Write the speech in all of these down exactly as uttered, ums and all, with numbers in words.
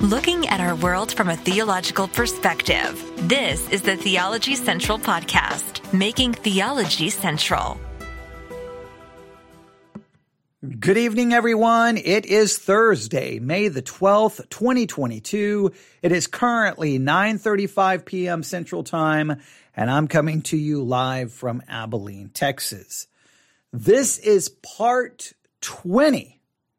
Looking at our world from a theological perspective, this is the Theology Central Podcast, making theology central. Good evening, everyone. It is Thursday, May the twelfth, twenty twenty-two. It is currently nine thirty-five p.m. Central Time, and I'm coming to you live from Abilene, Texas. This is part twenty.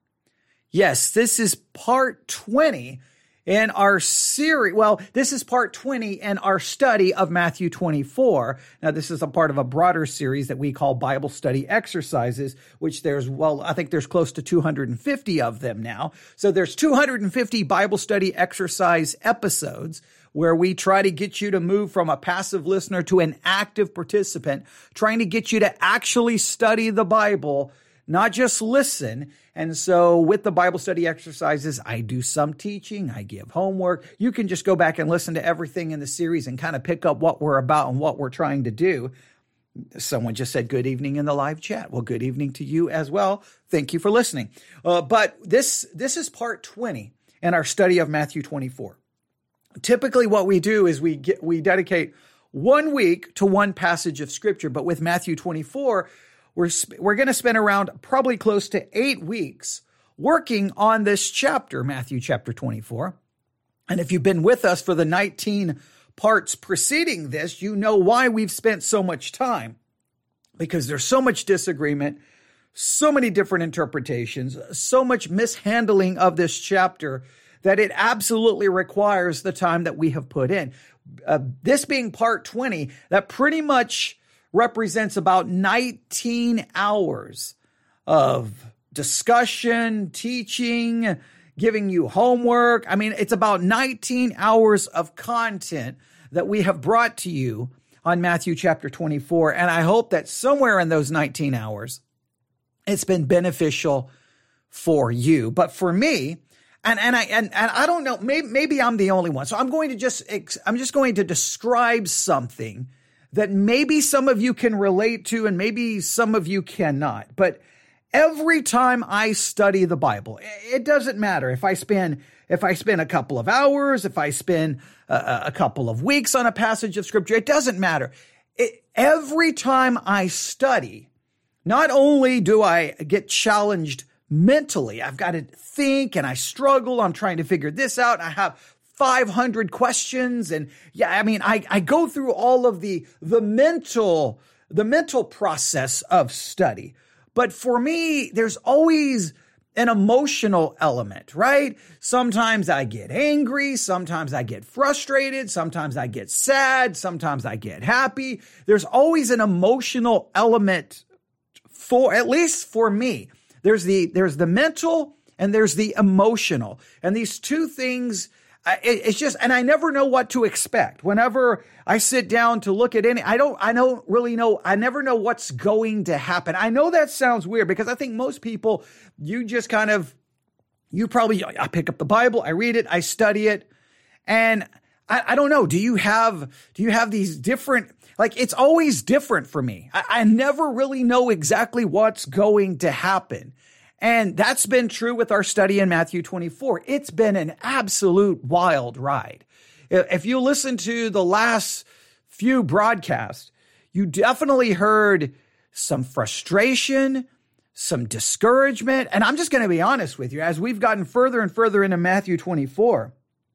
Yes, this is part twenty in our series. Well, this is part twenty in our study of Matthew twenty-four. Now, this is a part of a broader series that we call Bible Study Exercises, which there's, well, I think there's close to two hundred fifty of them now. So there's two hundred fifty Bible Study Exercise episodes where we try to get you to move from a passive listener to an active participant, trying to get you to actually study the Bible, not just listen. And so with the Bible study exercises, I do some teaching, I give homework. You can just go back and listen to everything in the series and kind of pick up what we're about and what we're trying to do. Someone just said good evening in the live chat. Well, good evening to you as well. Thank you for listening. Uh, but this, this is part twenty in our study of Matthew twenty-four. Typically what we do is we get, we dedicate one week to one passage of scripture, but with Matthew twenty-four, We're, we're going to spend around probably close to eight weeks working on this chapter, Matthew chapter twenty-four. And if you've been with us for the nineteen parts preceding this, you know why we've spent so much time. Because there's so much disagreement, so many different interpretations, so much mishandling of this chapter that it absolutely requires the time that we have put in. Uh, this being part twenty, that pretty much represents about nineteen hours of discussion, teaching, giving you homework. I mean, it's about nineteen hours of content that we have brought to you on Matthew chapter twenty-four. And I hope that somewhere in those nineteen hours, it's been beneficial for you. But for me, and, and I, and, and I don't know, maybe, maybe I'm the only one. So I'm going to just, I'm just going to describe something that maybe some of you can relate to and maybe some of you cannot. But every time I study the Bible, it doesn't matter if I spend if I spend a couple of hours, if I spend a, a couple of weeks on a passage of scripture, it doesn't matter. It, every time I study, not only do I get challenged mentally, I've got to think and I struggle. I'm trying to figure this out. I have five hundred questions. And yeah, I mean, I, I go through all of the, the mental, the mental process of study. But for me, there's always an emotional element, right? Sometimes I get angry. Sometimes I get frustrated. Sometimes I get sad. Sometimes I get happy. There's always an emotional element for, at least for me. There's the, there's the mental and there's the emotional. And these two things, it's just, and I never know what to expect. Whenever I sit down to look at any, I don't, I don't really know, I never know what's going to happen. I know that sounds weird because I think most people, you just kind of, you probably, I pick up the Bible, I read it, I study it, and I, I don't know, do you have, do you have these different, like it's always different for me. I, I never really know exactly what's going to happen. And that's been true with our study in Matthew twenty-four. It's been an absolute wild ride. If you listen to the last few broadcasts, you definitely heard some frustration, some discouragement. And I'm just going to be honest with you, as we've gotten further and further into Matthew twenty-four.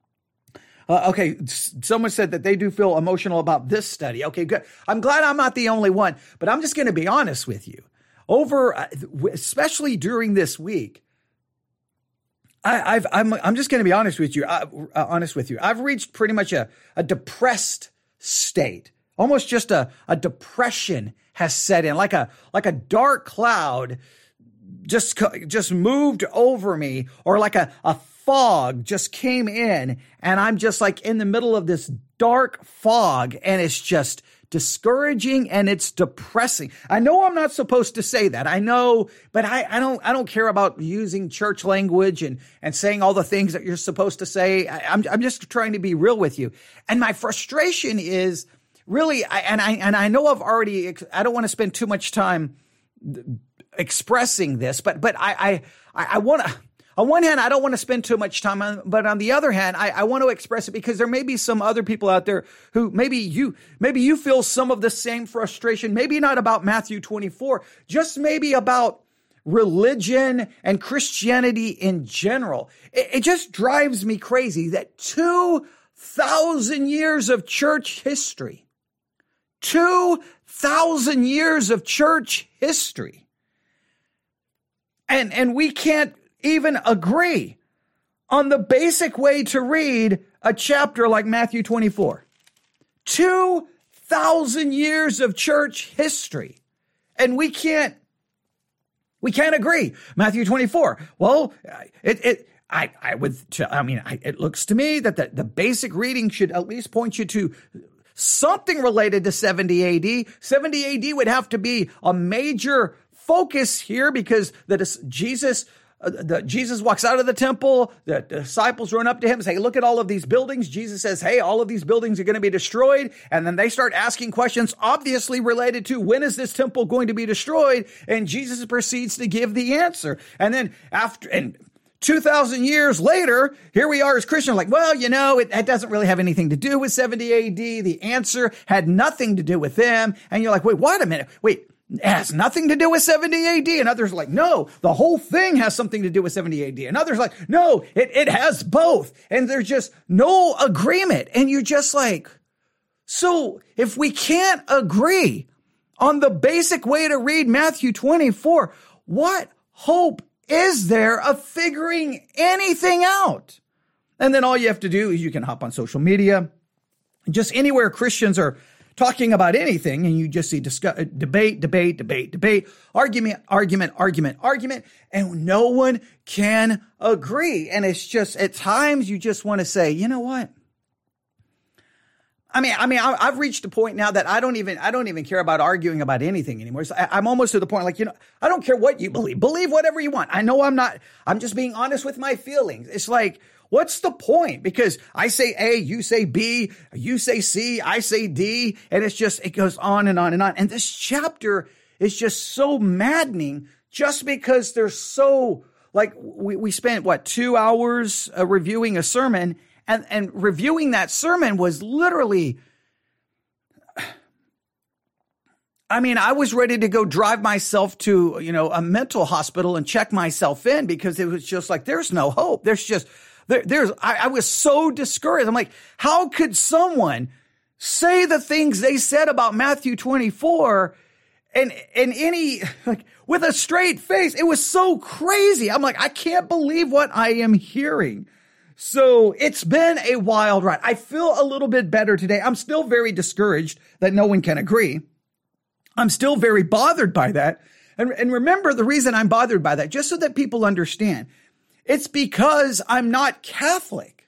Uh, okay, someone said that they do feel emotional about this study. Okay, good. I'm glad I'm not the only one, but I'm just going to be honest with you. Over, especially during this week, I, I've, I'm, I'm just going to be honest with you. I, uh, honest with you, I've reached pretty much a, a depressed state. Almost just a, a depression has set in, like a, like a dark cloud, just, just moved over me, or like a, a fog just came in, and I'm just like in the middle of this dark fog, and it's just discouraging and it's depressing. I know I'm not supposed to say that. I know, but I, I don't, I don't care about using church language and, and saying all the things that you're supposed to say. I, I'm, I'm just trying to be real with you. And my frustration is really, I, and I, and I know I've already, I don't want to spend too much time expressing this, but, but I, I, I want to, on one hand, I don't want to spend too much time on, but on the other hand, I, I want to express it because there may be some other people out there who maybe you, maybe you feel some of the same frustration, maybe not about Matthew twenty-four, just maybe about religion and Christianity in general. It, it just drives me crazy that two thousand years of church history, two thousand years of church history, and, and we can't even agree on the basic way to read a chapter like Matthew twenty-four. two thousand years of church history, and we can't We can't agree. Matthew twenty-four. Well, it, it, I, I would, I mean, I, it looks to me that the, the basic reading should at least point you to something related to seventy A D. seventy A D would have to be a major focus here because the Jesus, uh, the Jesus walks out of the temple. The disciples run up to him and say, look at all of these buildings. Jesus says, hey, all of these buildings are going to be destroyed. And then they start asking questions obviously related to when is this temple going to be destroyed? And Jesus proceeds to give the answer. And then after, and two thousand years later, here we are as Christians like, well, you know, it, it doesn't really have anything to do with seventy A D. The answer had nothing to do with them. And you're like, wait, wait a minute. Wait. It has nothing to do with seventy A D. And others are like, no, the whole thing has something to do with seventy A D. And others are like, no, it, it has both. And there's just no agreement. And you're just like, so if we can't agree on the basic way to read Matthew twenty-four, what hope is there of figuring anything out? And then all you have to do is you can hop on social media, just anywhere Christians are talking about anything, and you just see discuss, debate, debate, debate, debate, argument, argument, argument, argument, and no one can agree. And it's just, at times you just want to say, you know what? I mean, I mean, I've reached a point now that I don't even, I don't even care about arguing about anything anymore. So I'm almost to the point, like, you know, I don't care what you believe. Believe whatever you want. I know I'm not, I'm just being honest with my feelings. It's like, what's the point? Because I say A, you say B, you say C, I say D, and it's just, it goes on and on and on. And this chapter is just so maddening just because they're so, like, we, we spent, what, two hours uh, reviewing a sermon, and, and reviewing that sermon was literally, I mean, I was ready to go drive myself to, you know, a mental hospital and check myself in because it was just like, there's no hope. There's just, There, there's, I, I was so discouraged. I'm like, how could someone say the things they said about Matthew twenty-four and, and any, like, with a straight face? It was so crazy. I'm like, I can't believe what I am hearing. So it's been a wild ride. I feel a little bit better today. I'm still very discouraged that no one can agree. I'm still very bothered by that. And, and remember the reason I'm bothered by that, just so that people understand. It's because I'm not Catholic.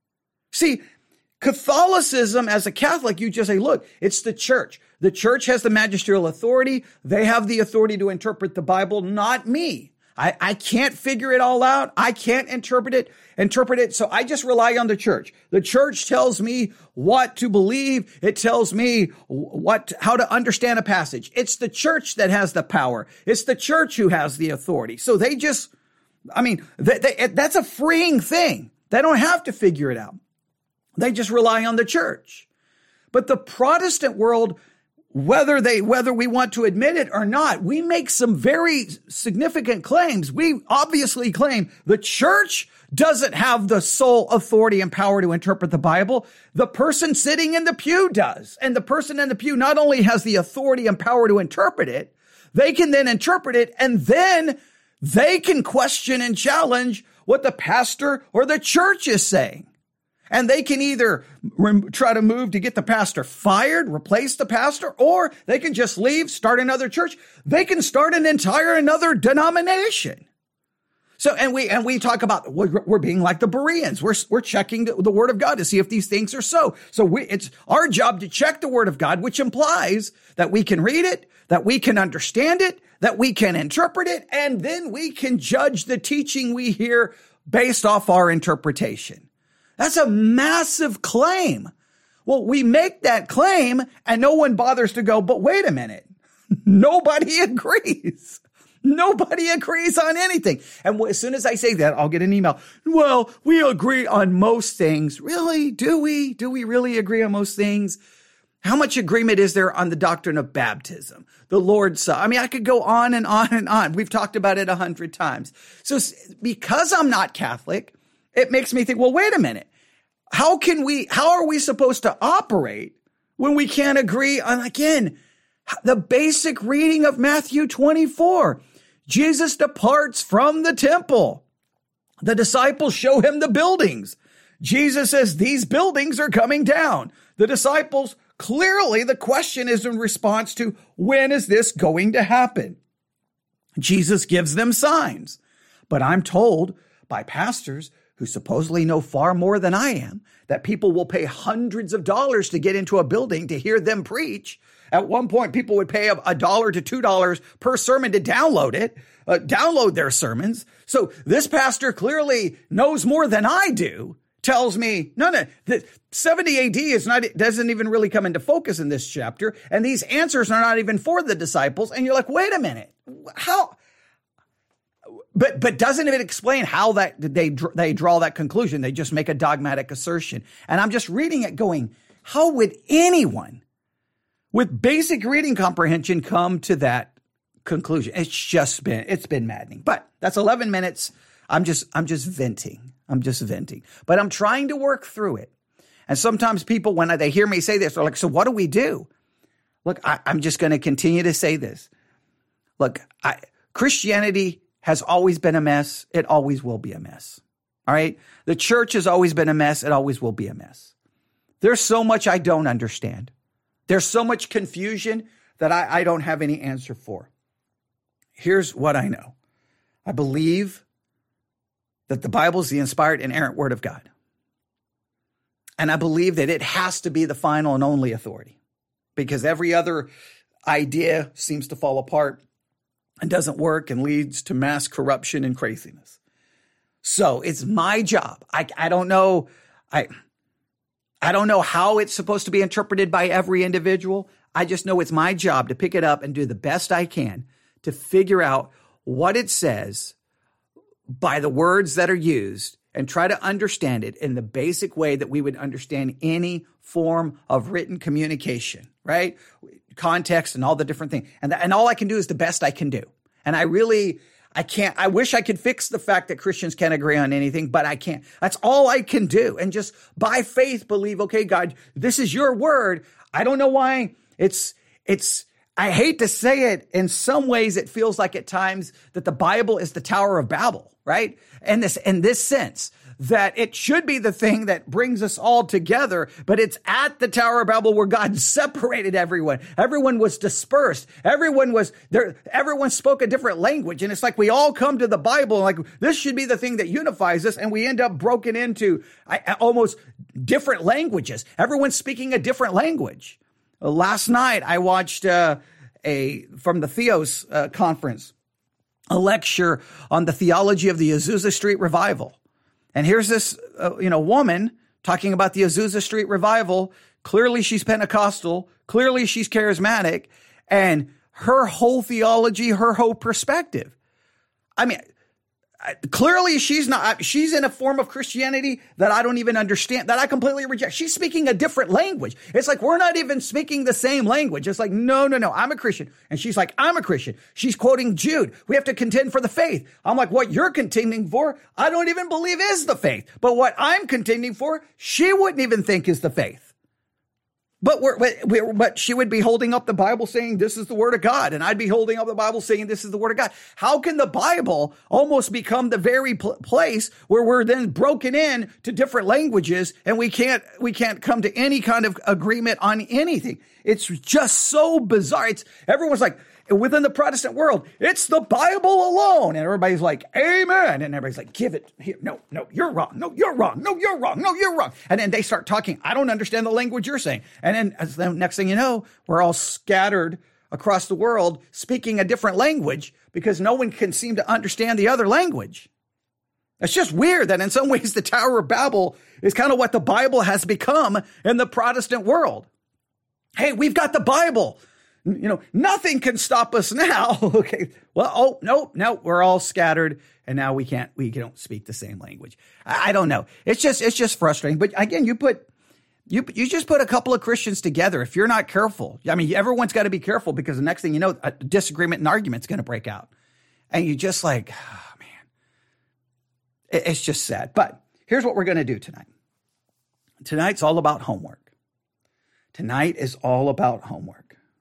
See, Catholicism, as a Catholic, you just say, look, it's the church. The church has the magisterial authority. They have the authority to interpret the Bible, not me. I, I can't figure it all out. I can't interpret it, interpret it. So I just rely on the church. The church tells me what to believe. It tells me what, how to understand a passage. It's the church that has the power. It's the church who has the authority. So they just, I mean, they, they, that's a freeing thing. They don't have to figure it out. They just rely on the church. But the Protestant world, whether they, whether we want to admit it or not, we make some very significant claims. We obviously claim the church doesn't have the sole authority and power to interpret the Bible. The person sitting in the pew does. And the person in the pew not only has the authority and power to interpret it, they can then interpret it, and then they can question and challenge what the pastor or the church is saying. And they can either rem- try to move to get the pastor fired, replace the pastor, or they can just leave, start another church. They can start an entire another denomination. So, and we, and we talk about, we're, we're being like the Bereans. We're, we're checking the, the word of God to see if these things are so. So we, it's our job to check the word of God, which implies that we can read it, that we can understand it, that we can interpret it, and then we can judge the teaching we hear based off our interpretation. That's a massive claim. Well, we make that claim and no one bothers to go, but wait a minute. Nobody agrees. Nobody agrees on anything. And as soon as I say that, I'll get an email. Well, we agree on most things. Really? Do we? Do we really agree on most things? How much agreement is there on the doctrine of baptism, the Lord's Supper? I mean, I could go on and on and on. We've talked about it a hundred times. So because I'm not Catholic, it makes me think, well, wait a minute. How can we, how are we supposed to operate when we can't agree on, again, the basic reading of Matthew twenty-four? Jesus departs from the temple. The disciples show him the buildings. Jesus says, these buildings are coming down. The disciples, clearly the question is in response to, when is this going to happen? Jesus gives them signs. But I'm told by pastors who supposedly know far more than I am, that people will pay hundreds of dollars to get into a building to hear them preach. At one point, people would pay a dollar to two dollars per sermon to download it, uh, download their sermons. So this pastor clearly knows more than I do, tells me, no, no, the seventy A D is not, doesn't even really come into focus in this chapter. And these answers are not even for the disciples. And you're like, wait a minute, how? But but doesn't it explain how that they they draw that conclusion? They just make a dogmatic assertion. And I'm just reading it going, how would anyone with basic reading comprehension come to that conclusion? It's just been, it's been maddening. But that's eleven minutes. I'm just, I'm just venting. I'm just venting. But I'm trying to work through it. And sometimes people, when they hear me say this, they're like, so what do we do? Look, I, I'm just going to continue to say this. Look, I, Christianity has always been a mess. It always will be a mess. All right. The church has always been a mess. It always will be a mess. There's so much I don't understand. There's so much confusion that I, I don't have any answer for. Here's what I know. I believe that the Bible is the inspired, inerrant word of God. And I believe that it has to be the final and only authority, because every other idea seems to fall apart and doesn't work and leads to mass corruption and craziness. So it's my job. I, I don't know. I, I don't know how it's supposed to be interpreted by every individual. I just know it's my job to pick it up and do the best I can to figure out what it says by the words that are used and try to understand it in the basic way that we would understand any form of written communication, right? Context and all the different things. And, th- and all I can do is the best I can do. And I really, I can't, I wish I could fix the fact that Christians can't agree on anything, but I can't. That's all I can do. And just by faith believe, okay, God, this is your word. I don't know why it's, it's, I hate to say it. In some ways, it feels like at times that the Bible is the Tower of Babel, right? And this, in this sense, that it should be the thing that brings us all together, but it's at the Tower of Babel where God separated everyone. Everyone was dispersed. Everyone was there. Everyone spoke a different language. And it's like we all come to the Bible like this should be the thing that unifies us. And we end up broken into uh, almost different languages. Everyone's speaking a different language. Uh, last night, I watched uh, a from the Theos uh, conference, a lecture on the theology of the Azusa Street Revival. And here's this, uh, you know, woman talking about the Azusa Street Revival. Clearly she's Pentecostal. Clearly she's charismatic. And her whole theology, her whole perspective. I mean, clearly she's not, she's in a form of Christianity that I don't even understand, that I completely reject. She's speaking a different language. It's like, we're not even speaking the same language. It's like, no, no, no, I'm a Christian. And she's like, I'm a Christian. She's quoting Jude. We have to contend for the faith. I'm like, what you're contending for, I don't even believe is the faith. But what I'm contending for, she wouldn't even think is the faith. But we're, we're, but she would be holding up the Bible saying this is the word of God. And I'd be holding up the Bible saying this is the word of God. How can the Bible almost become the very pl- place where we're then broken in to different languages and we can't, we can't come to any kind of agreement on anything? It's just so bizarre. It's everyone's like, within the Protestant world, it's the Bible alone. And everybody's like, amen. And everybody's like, give it here. No, no, you're wrong. No, you're wrong. No, you're wrong. No, you're wrong. And then they start talking. I don't understand the language you're saying. And then as the next thing you know, we're all scattered across the world speaking a different language because no one can seem to understand the other language. It's just weird that in some ways the Tower of Babel is kind of what the Bible has become in the Protestant world. Hey, we've got the Bible. you know, nothing can stop us now. Okay. Well, oh, no, no, we're all scattered and now we can't, we don't speak the same language. I, I don't know. It's just, it's just frustrating. But again, you put, you, you just put a couple of Christians together. If you're not careful, I mean, everyone's got to be careful because the next thing you know, a disagreement and argument's going to break out. And you just like, oh man, it, it's just sad. But here's what we're going to do tonight. Tonight's all about homework. Tonight is all about homework.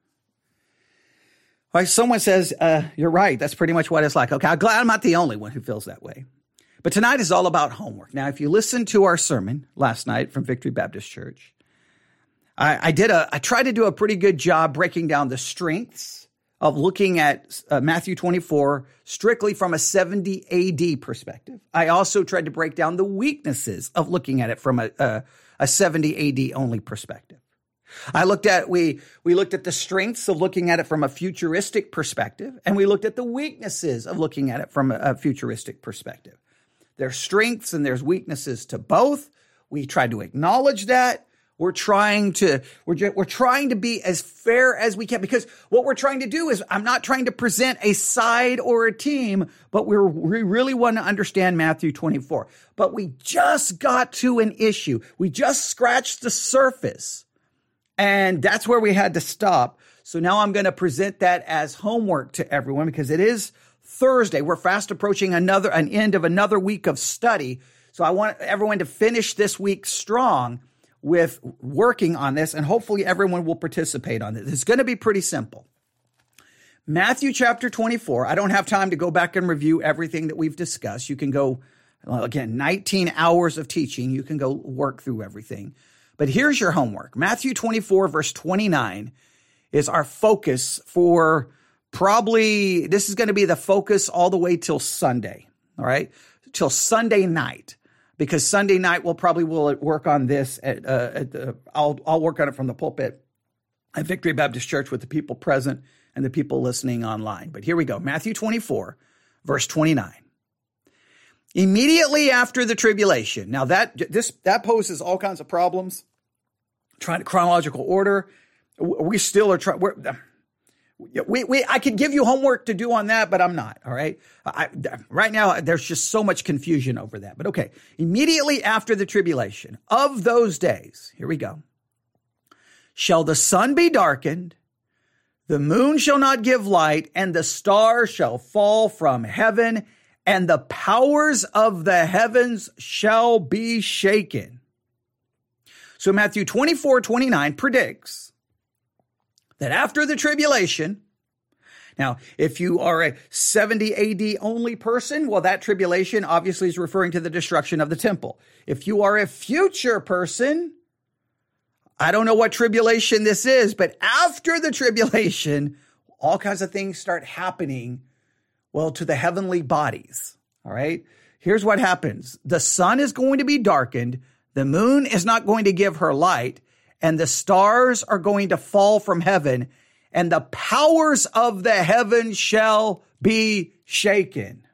Like someone says, uh, you're right. That's pretty much what it's like. Okay, I'm glad I'm not the only one who feels that way. But tonight is all about homework. Now, if you listened to our sermon last night from Victory Baptist Church, I, I did a, I tried to do a pretty good job breaking down the strengths of looking at uh, Matthew twenty-four strictly from a seventy A D perspective. I also tried to break down the weaknesses of looking at it from a, a, a seventy A D only perspective. I looked at, we, we looked at the strengths of looking at it from a futuristic perspective, and we looked at the weaknesses of looking at it from a, a futuristic perspective. There's strengths and there's weaknesses to both. We tried to acknowledge that. We're trying to, we're, just, we're trying to be as fair as we can, because what we're trying to do is, I'm not trying to present a side or a team, but we're, we really want to understand Matthew twenty-four. But we just got to an issue. We just scratched the surface. And that's where we had to stop. So now I'm going to present that as homework to everyone because it is Thursday. We're fast approaching another, an end of another week of study. So I want everyone to finish this week strong with working on this, and hopefully everyone will participate on this. It's going to be pretty simple. Matthew chapter twenty-four. I don't have time to go back and review everything that we've discussed. You can go, again, nineteen hours of teaching. You can go work through everything. But here's your homework. Matthew twenty-four, verse twenty-nine is our focus for probably, this is going to be the focus all the way till Sunday, all right? Till Sunday night, because Sunday night we'll probably will work on this at, uh, at the, I'll, I'll work on it from the pulpit at Victory Baptist Church with the people present and the people listening online. But here we go. Matthew twenty-four, verse twenty-nine. Immediately after the tribulation. Now that this that poses all kinds of problems. Trying to chronological order. We still are trying. We we I could give you homework to do on that, but I'm not. All right. I, right now, there's just so much confusion over that. But okay. Immediately after the tribulation of those days, here we go. Shall the sun be darkened, the moon shall not give light, and the stars shall fall from heaven, and the powers of the heavens shall be shaken. So Matthew twenty-four, twenty-nine predicts that after the tribulation, now, if you are a seventy A D only person, well, that tribulation obviously is referring to the destruction of the temple. If you are a future person, I don't know what tribulation this is, but after the tribulation, all kinds of things start happening. Well, to the heavenly bodies, all right? Here's what happens. The sun is going to be darkened. The moon is not going to give her light. And the stars are going to fall from heaven. And the powers of the heavens shall be shaken.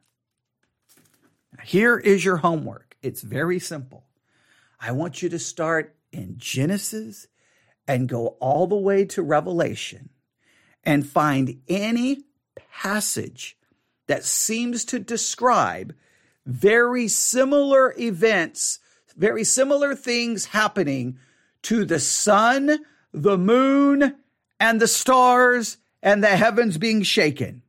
Here is your homework. It's very simple. I want you to start in Genesis and go all the way to Revelation and find any passage that seems to describe very similar events, very similar things happening to the sun, the moon, and the stars, and the heavens being shaken.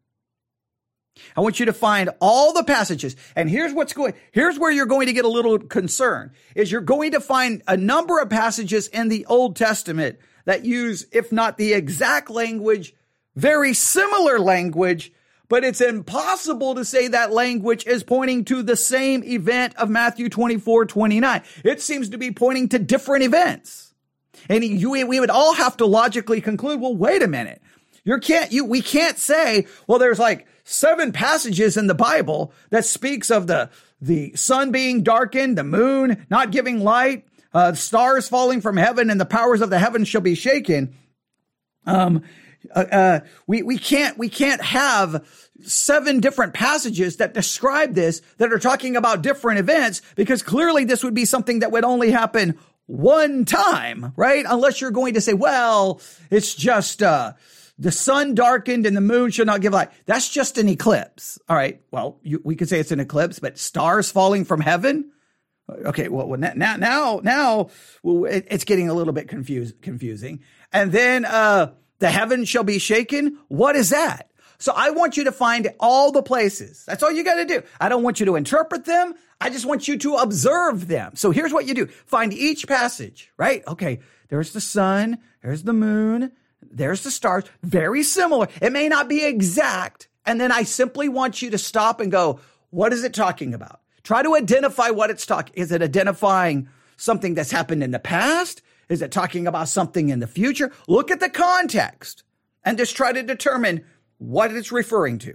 I want you to find all the passages. And here's what's going, here's where you're going to get a little concerned, is you're going to find a number of passages in the Old Testament that use, if not the exact language, very similar language, but it's impossible to say that language is pointing to the same event of Matthew twenty-four, twenty-nine. It seems to be pointing to different events. And you, we would all have to logically conclude, well, wait a minute. You can't, you, we can't say, well, there's like seven passages in the Bible that speaks of the, the sun being darkened, the moon not giving light, uh, stars falling from heaven, and the powers of the heavens shall be shaken. Um, uh, uh, we, we can't, we can't have seven different passages that describe this, that are talking about different events, because clearly this would be something that would only happen one time, right? Unless you're going to say, well, it's just, uh, the sun darkened and the moon shall not give light. That's just an eclipse. All right. Well, you, we could say it's an eclipse, but stars falling from heaven. Okay. Well, well now, now, now well, it, it's getting a little bit confused, confusing. And then, uh, the heavens shall be shaken. What is that? So I want you to find all the places. That's all you got to do. I don't want you to interpret them. I just want you to observe them. So here's what you do. Find each passage, right? Okay. There's the sun. There's the moon. There's the stars. Very similar. It may not be exact. And then I simply want you to stop and go, what is it talking about? Try to identify what it's talking. Is it identifying something that's happened in the past? Is it talking about something in the future? Look at the context and just try to determine what it's referring to.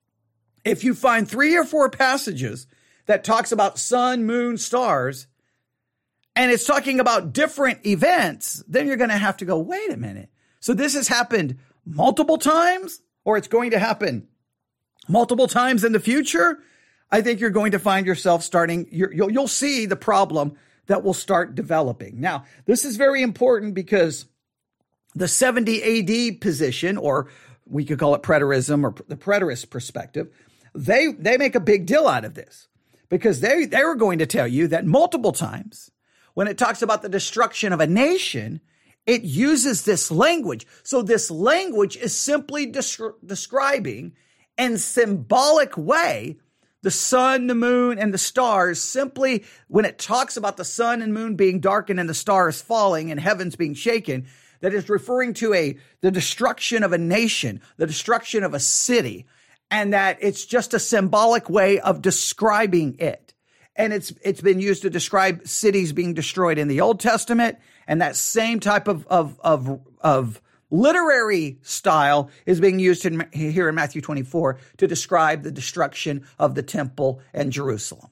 If you find three or four passages that talks about sun, moon, stars, and it's talking about different events, then you're going to have to go, wait a minute. So this has happened multiple times, or it's going to happen multiple times in the future. I think you're going to find yourself starting, you're, you'll, you'll see the problem that will start developing. Now, this is very important because the seventy A D position, or we could call it preterism or the preterist perspective, they, they make a big deal out of this because they, they were going to tell you that multiple times when it talks about the destruction of a nation, it uses this language. So this language is simply des- describing in symbolic way the sun, the moon, and the stars. Simply when it talks about the sun and moon being darkened and the stars falling and heavens being shaken, that is referring to a the destruction of a nation, the destruction of a city, and that it's just a symbolic way of describing it. And it's it's been used to describe cities being destroyed in the Old Testament, and that same type of of of, of literary style is being used in, here in Matthew twenty-four to describe the destruction of the temple and Jerusalem.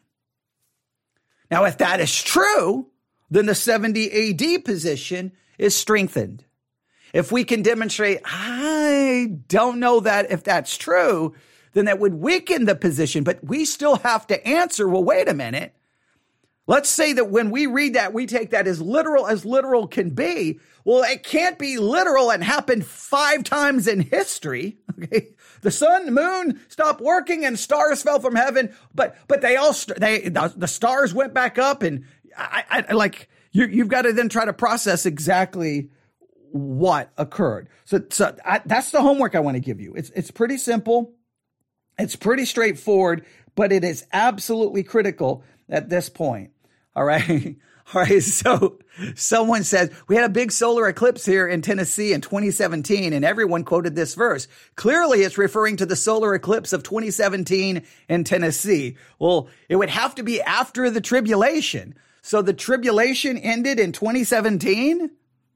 Now, if that is true, then the seventy A D position is strengthened. If we can demonstrate, I don't know that if that's true, then that would weaken the position. But we still have to answer, well, wait a minute. Let's say that when we read that, we take that as literal as literal can be. Well, it can't be literal and happened five times in history. Okay, the sun, the moon stopped working, and stars fell from heaven. But but they all they the, the stars went back up, and I, I like you. You've got to then try to process exactly what occurred. So so I, that's the homework I want to give you. It's it's pretty simple. It's pretty straightforward, but it is absolutely critical at this point. All right. All right. So someone says, we had a big solar eclipse here in Tennessee in twenty seventeen, and everyone quoted this verse. Clearly, it's referring to the solar eclipse of twenty seventeen in Tennessee. Well, it would have to be after the tribulation. So the tribulation ended in twenty seventeen?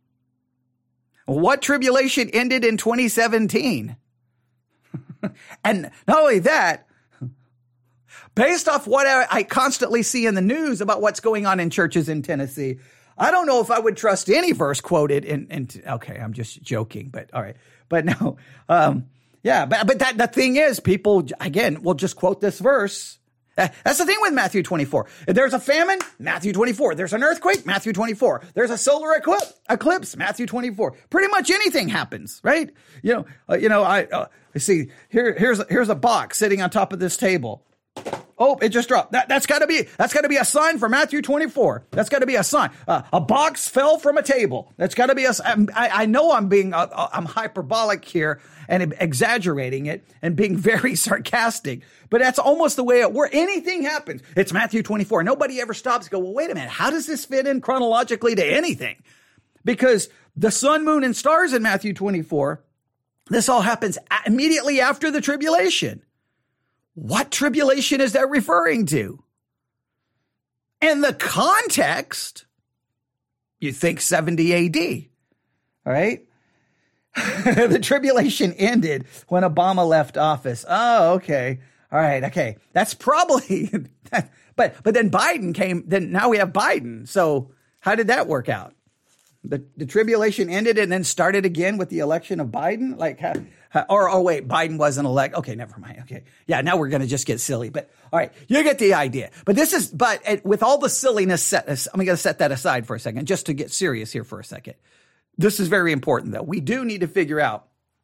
What tribulation ended in twenty seventeen? And not only that, based off what I constantly see in the news about what's going on in churches in Tennessee, I don't know if I would trust any verse quoted in, in okay, I'm just joking, but all right. But no, um, yeah, but, but that, the thing is, people, again, will just quote this verse. That's the thing with Matthew twenty-four. If there's a famine, Matthew twenty-four. There's an earthquake, Matthew twenty-four. There's a solar eclipse, eclipse, Matthew twenty-four. Pretty much anything happens, right? You know, uh, you know, I, uh, I see here, here's, here's a box sitting on top of this table. Oh, it just dropped. That, that's gotta be, that's gotta be a sign for Matthew twenty-four. That's gotta be a sign. Uh, a box fell from a table. That's gotta be a, I, I know I'm being, uh, I'm hyperbolic here and exaggerating it and being very sarcastic, but that's almost the way it works. Anything happens. It's Matthew twenty-four. Nobody ever stops and go, well, wait a minute. How does this fit in chronologically to anything? Because the sun, moon, and stars in Matthew twenty-four, this all happens immediately after the tribulation. What tribulation is that referring to? In the context, you think seventy A D, all right? The tribulation ended when Obama left office. Oh, okay. All right. Okay. That's probably, but, but then Biden came, then now we have Biden. So how did that work out? The, the tribulation ended and then started again with the election of Biden? Like, how, how, or, oh, wait, Biden wasn't elected. Okay, never mind. Okay. Yeah, now we're going to just get silly. But, all right, you get the idea. But this is, but uh, with all the silliness set, I'm going to set that aside for a second, just to get serious here for a second. This is very important, though. We do need to figure out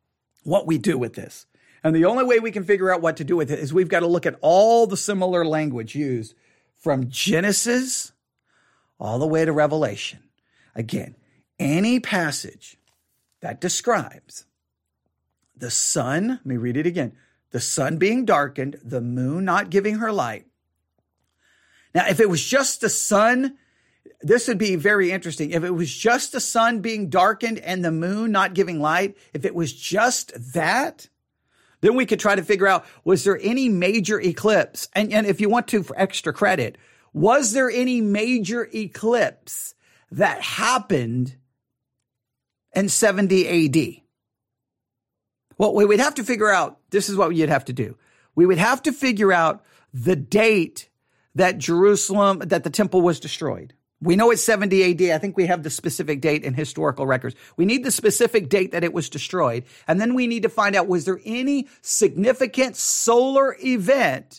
what we do with this. And the only way we can figure out what to do with it is we've got to look at all the similar language used from Genesis all the way to Revelation. Again, any passage that describes the sun, let me read it again, the sun being darkened, the moon not giving her light. Now, if it was just the sun, this would be very interesting. If it was just the sun being darkened and the moon not giving light, if it was just that, then we could try to figure out, was there any major eclipse? And, and if you want to, for extra credit, was there any major eclipse that happened in seventy A D? Well, we would have to figure out, this is what you'd have to do. We would have to figure out the date that Jerusalem, that the temple was destroyed. We know it's seventy A D. I think we have the specific date in historical records. We need the specific date that it was destroyed. And then we need to find out, was there any significant solar event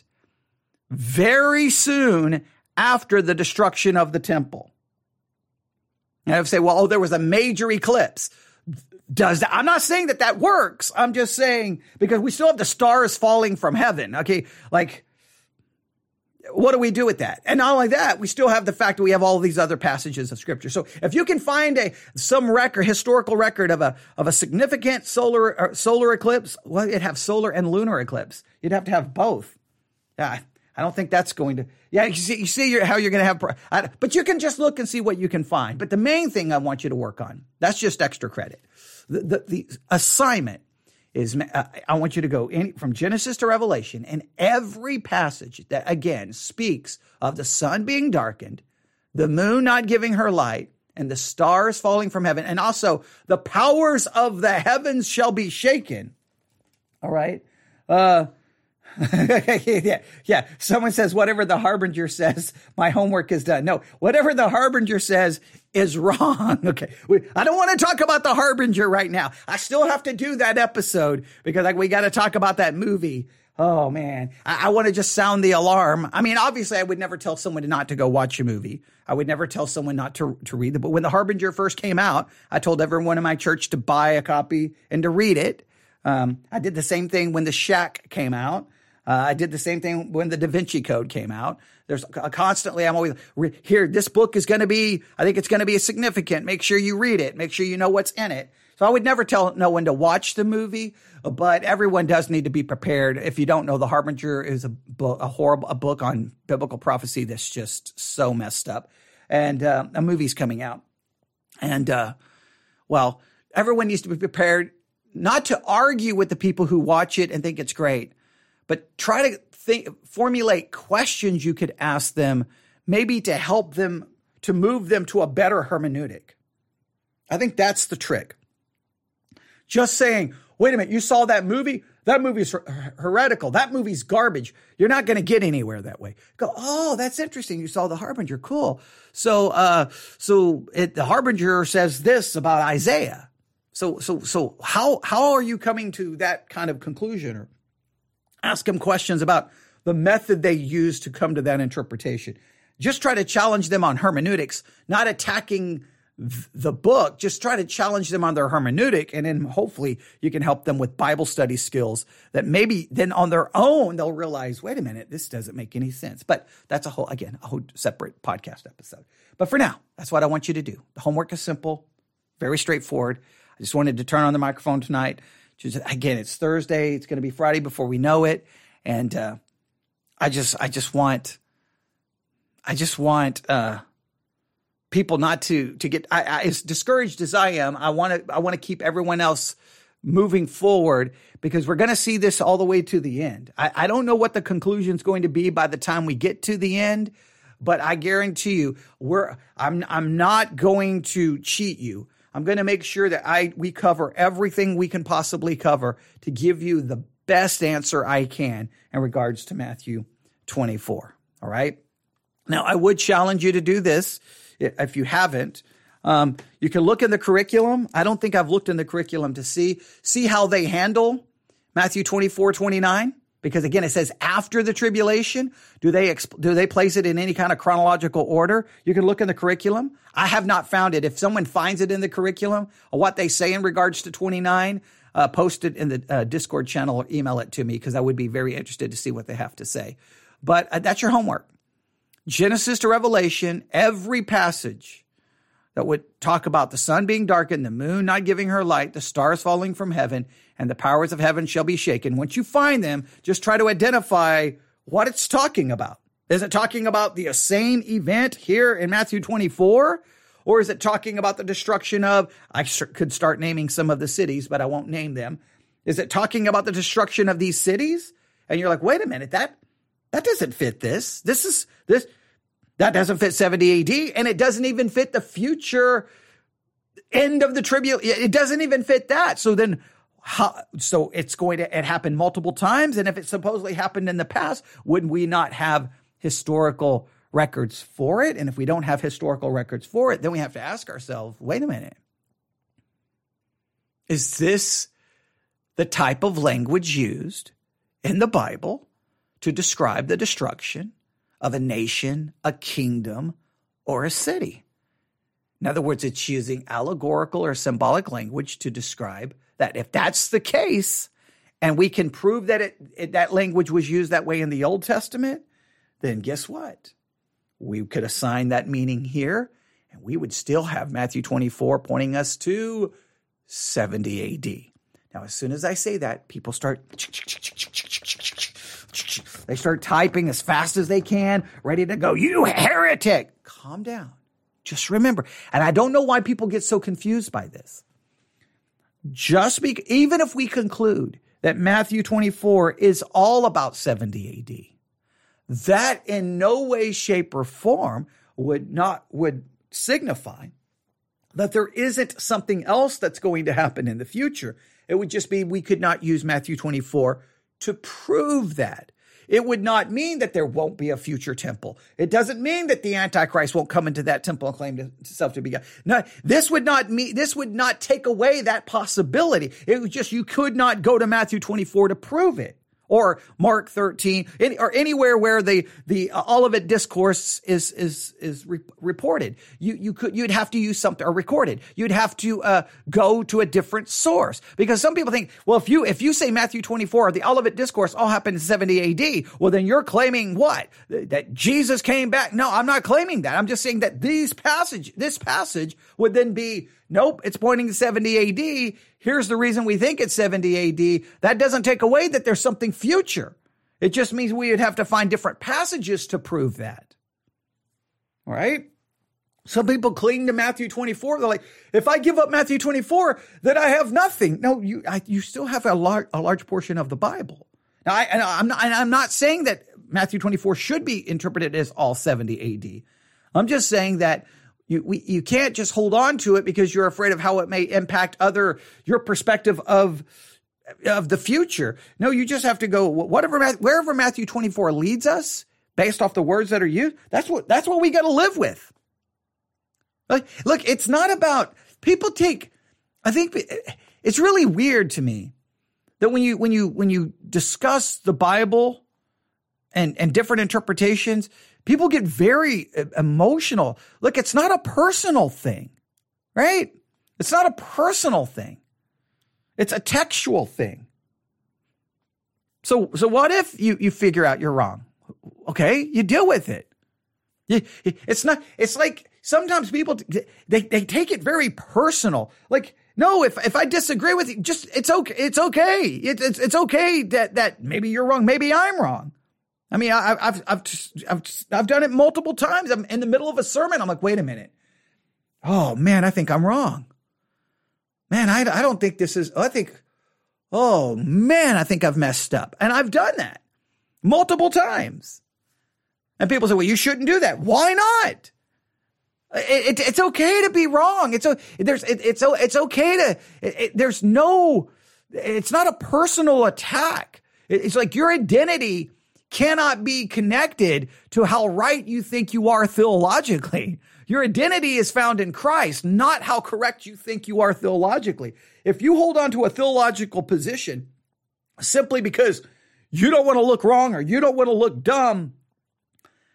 very soon after the destruction of the temple? And I would say, well, oh, there was a major eclipse. Does that, I'm not saying that that works. I'm just saying, because we still have the stars falling from heaven. Okay. Like, what do we do with that? And not only that, we still have the fact that we have all these other passages of scripture. So if you can find a, some record, historical record of a, of a significant solar, or solar eclipse, well, you'd have solar and lunar eclipse. You'd have to have both. Yeah. I don't think that's going to, yeah, you see, you see you're, how you're going to have, I, but you can just look and see what you can find. But the main thing I want you to work on, that's just extra credit. The, the, the assignment is, uh, I want you to go in, from Genesis to Revelation, and every passage that, again, speaks of the sun being darkened, the moon not giving her light, and the stars falling from heaven, and also the powers of the heavens shall be shaken. All right? Uh, yeah, yeah. Someone says, whatever the harbinger says, my homework is done. No, whatever the harbinger says is wrong. Okay. We, I don't want to talk about the harbinger right now. I still have to do that episode because like we got to talk about that movie. Oh man. I, I want to just sound the alarm. I mean, obviously I would never tell someone not to go watch a movie. I would never tell someone not to, to read it. But when the harbinger first came out, I told everyone in my church to buy a copy and to read it. Um, I did the same thing when The Shack came out. Uh, I did the same thing when the Da Vinci Code came out. There's uh, constantly, I'm always re- here. This book is going to be, I think it's going to be significant. Make sure you read it. Make sure you know what's in it. So I would never tell no one to watch the movie, but everyone does need to be prepared. If you don't know, The Harbinger is a book, a horrible, a book on biblical prophecy that's just so messed up. And uh, a movie's coming out. And, uh, well, everyone needs to be prepared not to argue with the people who watch it and think it's great, but try to think, formulate questions you could ask them, maybe to help them, to move them to a better hermeneutic. I think that's the trick. Just saying, wait a minute, you saw that movie? That movie's her- heretical. That movie's garbage. You're not going to get anywhere that way. Go, oh, that's interesting. You saw The Harbinger. Cool. So, uh, so it, The Harbinger says this about Isaiah. So, so, so how, how are you coming to that kind of conclusion? Or ask them questions about the method they use to come to that interpretation. Just try to challenge them on hermeneutics, not attacking th- the book. Just try to challenge them on their hermeneutic, and then hopefully you can help them with Bible study skills that maybe then on their own they'll realize, wait a minute, this doesn't make any sense. But that's a whole, again, a whole separate podcast episode. But for now, that's what I want you to do. The homework is simple, very straightforward. I just wanted to turn on the microphone tonight. Just, again, it's Thursday. It's going to be Friday before we know it. And uh, I just I just want I just want uh, people not to to get I, I, as discouraged as I am. I want to I want to keep everyone else moving forward, because we're going to see this all the way to the end. I, I don't know what the conclusion is going to be by the time we get to the end, but I guarantee you, we're I'm I'm not going to cheat you. I'm going to make sure that I we cover everything we can possibly cover to give you the best answer I can in regards to Matthew twenty-four. All right. Now, I would challenge you to do this if you haven't. Um, you can look in the curriculum. I don't think I've looked in the curriculum to see see how they handle Matthew twenty-four, twenty-nine. Because again, it says after the tribulation. Do they exp- do they place it in any kind of chronological order? You can look in the curriculum. I have not found it. If someone finds it in the curriculum or what they say in regards to twenty-nine, uh, post it in the uh, Discord channel or email it to me because I would be very interested to see what they have to say. But uh, that's your homework. Genesis to Revelation, every passage that would talk about the sun being darkened, the moon not giving her light, the stars falling from heaven, and the powers of heaven shall be shaken. Once you find them, just try to identify what it's talking about. Is it talking about the same event here in Matthew twenty-four? Or is it talking about the destruction of, I could start naming some of the cities, but I won't name them. Is it talking about the destruction of these cities? And you're like, wait a minute, that, that doesn't fit this. This is, this, that doesn't fit seventy A D, and it doesn't even fit the future end of the tribulation. It doesn't even fit that. So then, how, so it's going to, it happened multiple times. And if it supposedly happened in the past, would we not have historical records for it? And if we don't have historical records for it, then we have to ask ourselves, wait a minute. Is this the type of language used in the Bible to describe the destruction of a nation, a kingdom, or a city? In other words, it's using allegorical or symbolic language to describe that. If that's the case, and we can prove that it, it that language was used that way in the Old Testament, then guess what? We could assign that meaning here, and we would still have Matthew twenty-four pointing us to seventy A D. Now, as soon as I say that, people start, they start typing as fast as they can, ready to go, you heretic. Calm down. Just remember. And I don't know why people get so confused by this. Just be, even if we conclude that Matthew twenty-four is all about seventy A D, that in no way, shape, or form would not would signify that there isn't something else that's going to happen in the future. It would just be we could not use Matthew twenty-four to prove that. It would not mean that there won't be a future temple. It doesn't mean that the Antichrist won't come into that temple and claim himself to be God. No, this would not mean, this would not take away that possibility. It was just you could not go to Matthew twenty-four to prove it. Or Mark thirteen, any, or anywhere where the the uh, Olivet discourse is is is re- reported. You you could you'd have to use something or recorded. You'd have to uh, go to a different source, because some people think, well, if you if you say Matthew twenty-four or the Olivet discourse all happened in seventy A D, well, then you're claiming what? That Jesus came back? No, I'm not claiming that. I'm just saying that these passage this passage would then be, nope, it's pointing to seventy A D. Here's the reason we think it's seventy A D. That doesn't take away that there's something future. It just means we would have to find different passages to prove that. All right? Some people cling to Matthew twenty-four. They're like, if I give up Matthew twenty-four, then I have nothing. No, you I, you still have a large, a large portion of the Bible. Now, I, and I'm not, and I'm not saying that Matthew twenty-four should be interpreted as all seventy A D. I'm just saying that You we, you can't just hold on to it because you're afraid of how it may impact other, your perspective of, of the future. No, you just have to go, whatever, wherever Matthew twenty-four leads us, based off the words that are used, that's what, that's what we got to live with. Like, look, it's not about, people take, I think it's really weird to me that when you, when you, when you discuss the Bible and, and different interpretations, people get very emotional. Look, it's not a personal thing, right? It's not a personal thing. It's a textual thing. So, so what if you, you figure out you're wrong? Okay, you deal with it. You, it's not, it's like sometimes people, they, they take it very personal. Like, no, if, if I disagree with you, just, it's okay. It's okay. It, it's, it's okay that, that maybe you're wrong. Maybe I'm wrong. I mean, I, I've, I've, I've, I've done it multiple times. I'm in the middle of a sermon. I'm like, wait a minute. Oh man, I think I'm wrong. Man, I, I don't think this is, I think, oh man, I think I've messed up. And I've done that multiple times. And people say, well, you shouldn't do that. Why not? It, it, it's okay to be wrong. It's, there's, it, it's, it's okay to, it, it, there's no, it's not a personal attack. It's like your identity cannot be connected to how right you think you are theologically. Your identity is found in Christ, not how correct you think you are theologically. If you hold on to a theological position simply because you don't want to look wrong or you don't want to look dumb,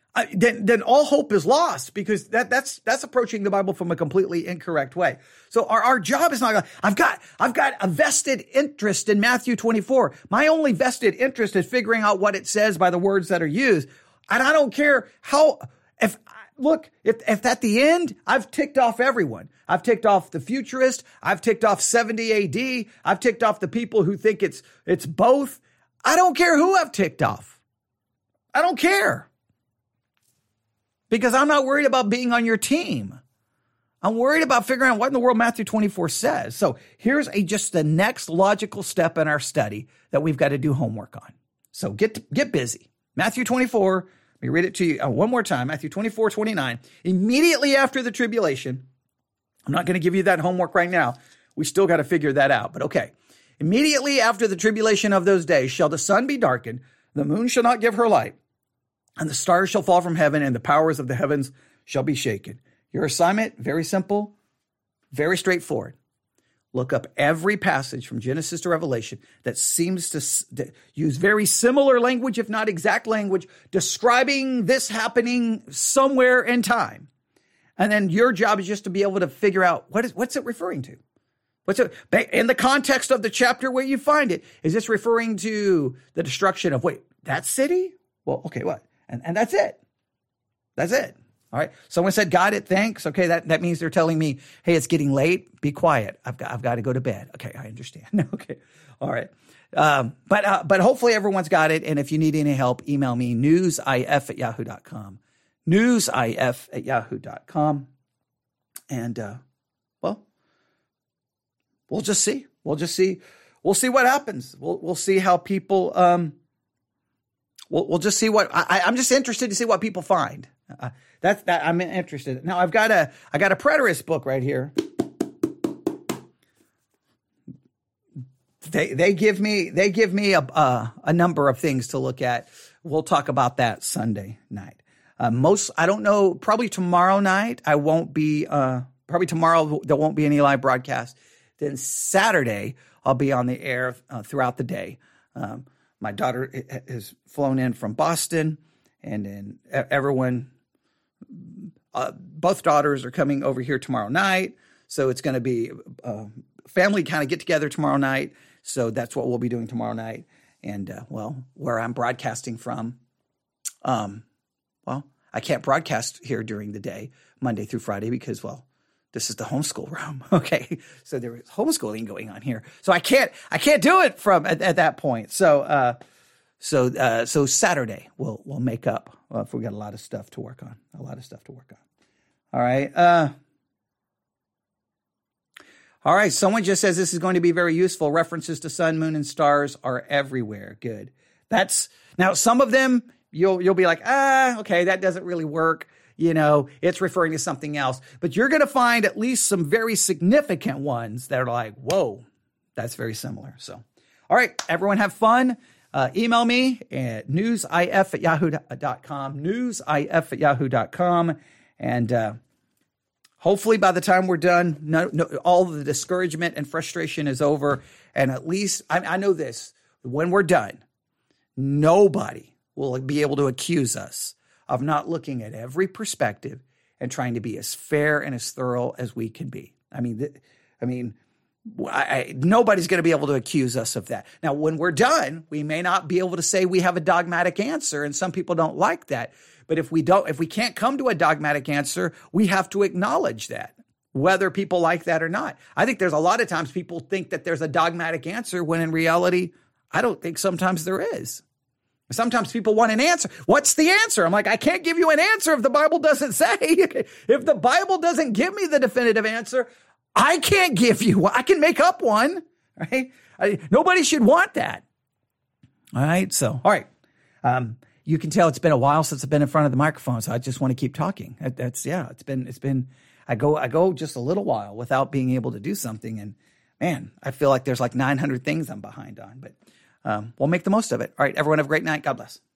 uh, then then all hope is lost, because that that's that's approaching the Bible from a completely incorrect way. So our, our job is not, I've got I've got a vested interest in Matthew twenty-four. My only vested interest is figuring out what it says by the words that are used. And I don't care how, if, look, if, if at the end, I've ticked off everyone. I've ticked off the futurist. I've ticked off seventy A D. I've ticked off the people who think it's it's both. I don't care who I've ticked off. I don't care. Because I'm not worried about being on your team. I'm worried about figuring out what in the world Matthew twenty-four says. So here's a just the next logical step in our study that we've got to do homework on. So get get busy. Matthew twenty-four, let me read it to you uh, one more time. Matthew twenty-four, twenty-nine. Immediately after the tribulation, I'm not going to give you that homework right now. We still got to figure that out, but okay. Immediately after the tribulation of those days shall the sun be darkened, the moon shall not give her light, and the stars shall fall from heaven, and the powers of the heavens shall be shaken. Your assignment, very simple, very straightforward. Look up every passage from Genesis to Revelation that seems to use very similar language, if not exact language, describing this happening somewhere in time. And then your job is just to be able to figure out what is what's it referring to? What's it, in the context of the chapter where you find it, is this referring to the destruction of, wait, that city? Well, okay, what? And and that's it. That's it. All right. Someone said, got it. Thanks. Okay. That, that means they're telling me, hey, it's getting late. Be quiet. I've got, I've got to go to bed. Okay. I understand. Okay. All right. Um, but, uh, but hopefully everyone's got it. And if you need any help, email me newsif at yahoo dot com, newsif at yahoo dot com. And, uh, well, we'll just see, we'll just see, we'll see what happens. We'll, we'll see how people, um, we'll, we'll just see what I, I'm just interested to see what people find. Uh, That's that I'm interested. Now I've got a I got a preterist book right here. They they give me they give me a a, a number of things to look at. We'll talk about that Sunday night. Uh, most I don't know. Probably tomorrow night I won't be. Uh, probably tomorrow there won't be any live broadcast. Then Saturday I'll be on the air uh, throughout the day. Um, my daughter has flown in from Boston, and then everyone. Uh, both daughters are coming over here tomorrow night. So it's going to be a family kind of get together tomorrow night. So that's what we'll be doing tomorrow night. And, uh, well, where I'm broadcasting from, um, well, I can't broadcast here during the day, Monday through Friday, because, well, this is the homeschool room. Okay. So there is homeschooling going on here. So I can't, I can't do it from at, at that point. So, uh, so, uh, so Saturday we'll, we'll make up. Well, if we got a lot of stuff to work on, a lot of stuff to work on. All right. Uh, all right. Someone just says this is going to be very useful. References to sun, moon, and stars are everywhere. Good. That's now some of them you'll, you'll be like, ah, okay, that doesn't really work. You know, it's referring to something else, but you're going to find at least some very significant ones that are like, whoa, that's very similar. So, all right, everyone have fun. Uh, email me at newsif at yahoo dot com, newsif at yahoo dot com. And uh, hopefully by the time we're done, no, no, all the discouragement and frustration is over. And at least I, I know this, when we're done, nobody will be able to accuse us of not looking at every perspective and trying to be as fair and as thorough as we can be. I mean, th- I mean, I, I, nobody's going to be able to accuse us of that. Now, when we're done, we may not be able to say we have a dogmatic answer, and some people don't like that. But if we don't, if we can't come to a dogmatic answer, we have to acknowledge that, whether people like that or not. I think there's a lot of times people think that there's a dogmatic answer when in reality, I don't think sometimes there is. Sometimes people want an answer. What's the answer? I'm like, I can't give you an answer if the Bible doesn't say. If the Bible doesn't give me the definitive answer, I can't give you one. I can make up one, right? I, nobody should want that. All right. So, all right. Um, you can tell it's been a while since I've been in front of the microphone. So I just want to keep talking. That, that's, yeah, it's been, it's been, I go, I go just a little while without being able to do something. And man, I feel like there's like nine hundred things I'm behind on, but um, we'll make the most of it. All right. Everyone have a great night. God bless.